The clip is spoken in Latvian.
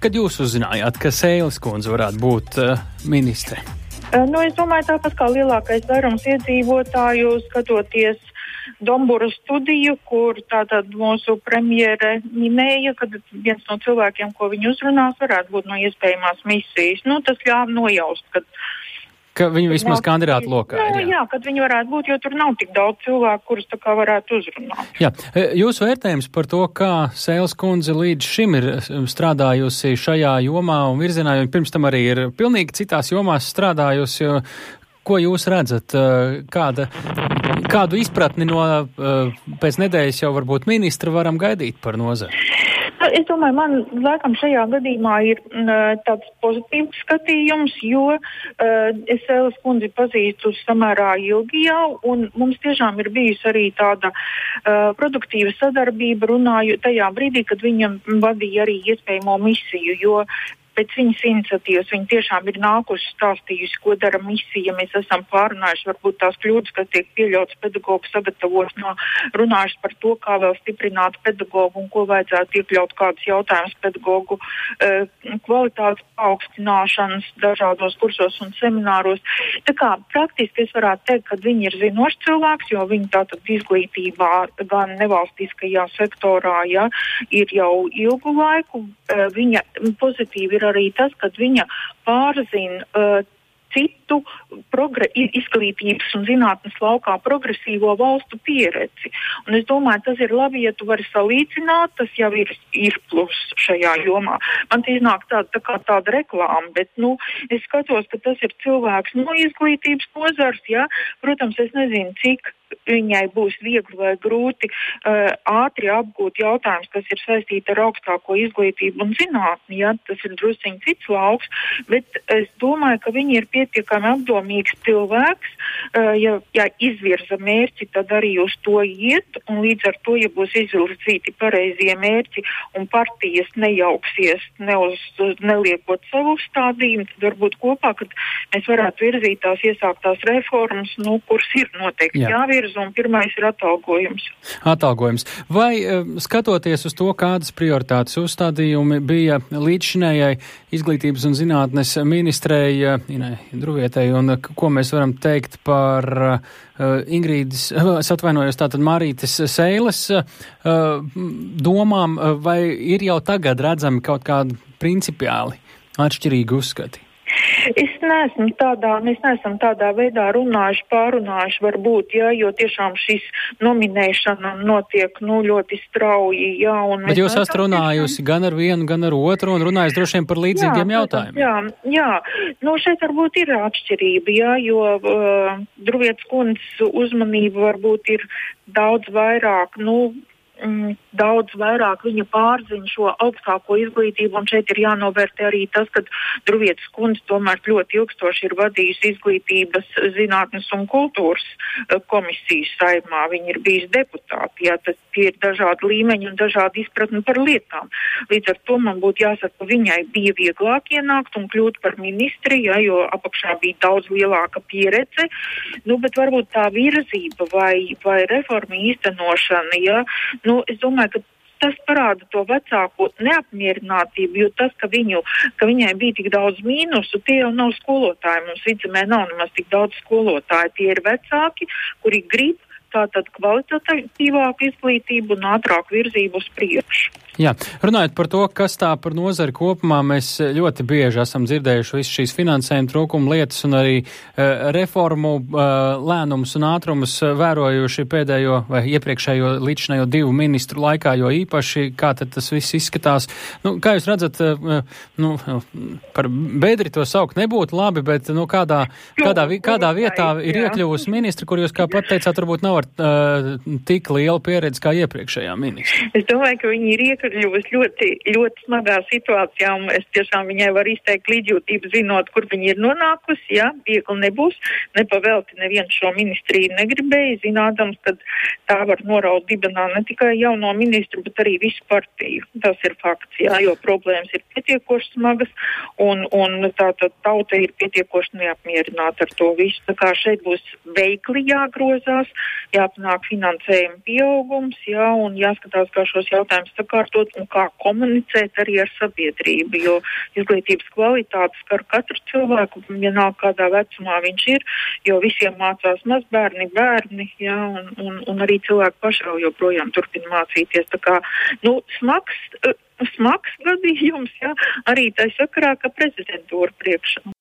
Kad jūs uzzinājāt, ka Seiles kundze varētu būt ministre? Es domāju, tāpat kā lielākais vairums iedzīvotāju, skatoties Dombura studiju, kur tātad mūsu premjere minēja, ka viens no cilvēkiem, ko viņi uzrunās, varētu būt no iespējamās misijas. Tas ļāva nojaust, ka viņi vismaz kandidātu lokā ir. Jā, kad viņi varētu būt, jo tur nav tik daudz cilvēku, kurus tā kā varētu uzrunāt. Jā, jūsu vērtējums par to, kā Seiles kundze līdz šim ir strādājusi šajā jomā un virzienā, un pirms tam arī ir pilnīgi citās jomās strādājusi, ko jūs redzat, kādu izpratni no pēc nedēļas jau varbūt ministra varam gaidīt par nozari? Es domāju, man laikam šajā gadījumā ir tāds pozitīvs skatījums, jo es Seiles kundzi pazīstu samērā ilgi jau, un mums tiešām ir bijusi arī tāda produktīva sadarbība, runāju tajā brīdī, kad viņa vadīja arī iespējamo misiju, jo pēc viņas iniciatīvas viņa tiešām ir nākusi stāstījusi, ko dara misija. Mēs esam pārunājuši varbūt tās kļūdas, kas tiek pieļautas pedagogu sagatavošanā, runājuši par to, kā vēl stiprināt pedagogu un ko vajadzētu iekļaut kādus jautājumus pedagogu kvalitātes paaugstināšanas dažādos kursos un semināros. Tā kā praktiski es varētu teikt, ka viņi ir zinošs cilvēks, jo viņi tātad izglītībā gan nevalstiskajā sektorā ir jau ilgu laiku. Viņa pozitīvi ir arī tas, ka viņa pārzina citu izglītības un zinātnes laukā progresīvo valstu pieredzi. Un es domāju, tas ir labi, ja tu vari salīdzināt, tas jau ir plus šajā jomā. Man te iznāk tāda reklāma, bet, es skatos, ka tas ir cilvēks no izglītības nozars, Protams, es nezinu, cik viņai būs viegli vai grūti ātri apgūt jautājums, kas ir saistīti ar augstāko izglītību un zinātni, tas ir drusciņ cits lauks, bet es domāju, ka viņi ir pietiekami apdomīgs cilvēks, ja izvirza mērķi, tad arī uz to iet, un līdz ar to, ja būs izvirzīti pareizie mērķi un partijas nejauksies, neliekot savu uzstādījumu, tad varbūt kopā, kad mēs varētu virzīt tās iesāktās reformas, kuras ir noteikti jāvirza, un pirmais ir atalgojums. Atalgojums. Vai skatoties uz to, kādas prioritātes uzstādījumi bija līdzšinējai izglītības un zinātnes ministrei Inai Druvietei, un ko mēs varam teikt par Ingrīdas, es atvainojos, tātad Marītes Seiles domām, vai ir jau tagad redzami kaut kādi principiāli atšķirīgi uzskati? Mēs neesam tādā veidā pārunājuši varbūt, jo tiešām šis nominēšana notiek, ļoti strauji, Bet jūs esat runājusi gan ar vienu, gan ar otru, un runājis droši vien par līdzīgiem jautājumiem. Šeit varbūt ir atšķirība, jo Druvietes kundzes uzmanība varbūt ir daudz vairāk, daudz vairāk viņa pārzina šo augstāko izglītību, un šeit ir jānovērtē arī tas, ka Druvietes kundze tomēr ļoti ilgstoši ir vadījusi izglītības, zinātnes un kultūras komisijas saimā. Viņa ir bijusi deputāti, tie ir dažādi līmeņi un dažādi izpratni par lietām. Līdz ar to man būtu jāsaka, ka viņai bija vieglāk ienākt un kļūt par ministri, jo apakšā bija daudz lielāka pieredze, bet varbūt tā virzība vai reforma īstenošana, es domāju, ka tas parāda to vecāko neapmierinātību, jo tas, ka viņai bija tik daudz mīnusu, tie jau nav skolotāji. Mums vidzemē nav nemaz tik daudz skolotāju. Tie ir vecāki, kuri grib tātad kvalitatīvāku izglītību un ātrāku virzību uz priekšu. Jā, runājot par to, kas tā par nozari kopumā, mēs ļoti bieži esam dzirdējuši visu šīs finansējuma trūkuma lietas un arī reformu lēnums un ātrums vērojuši pēdējo vai iepriekšējo līdzinējo 2 ministru laikā, jo īpaši kā tad tas viss izskatās. Kā jūs redzat, par bedri to saukt nebūtu labi, bet kādā vietā ir iekļuvusi ministri, kur jūs, kā pat teicāt, varbūt nav ar tik lielu pieredzi kā iepriekšējā ministra? Es domāju, ka viņi ir iekļuvusi ļoti, ļoti smagā situācijā, un es tiešām viņai varu izteikt līdzjūtību, zinot, kur viņa ir nonākusi, viegli nebūs, nepavelti neviens šo ministriju negribēja, zinādams, ka tā var noraut dibenā ne tikai jauno ministru, bet arī visu partiju. Tas ir fakts, jo problēmas ir pietiekoši smagas, un tātad tauta ir pietiekoši neapmierināta ar to visu. Tā kā šeit būs veikli jāgrozās, jāpanāk finansējuma pieaugums, jā, un jāskatās, kā šos jautājumus sakārtot un kā komunicēt arī ar sabiedrību, jo izglītības kvalitāte skar katru cilvēku, vienalga kādā vecumā viņš ir, jo visiem mācās mazbērni, bērni, jā, un arī cilvēki paši vēl joprojām turpina mācīties. Tā kā, smags gadījums, jā, arī tā sakarā, ka prezidentūra priekšā.